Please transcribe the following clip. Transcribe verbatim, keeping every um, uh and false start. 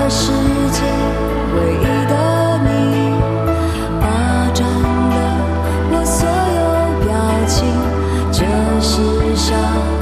世界唯一的你，霸占了我所有表情。这世上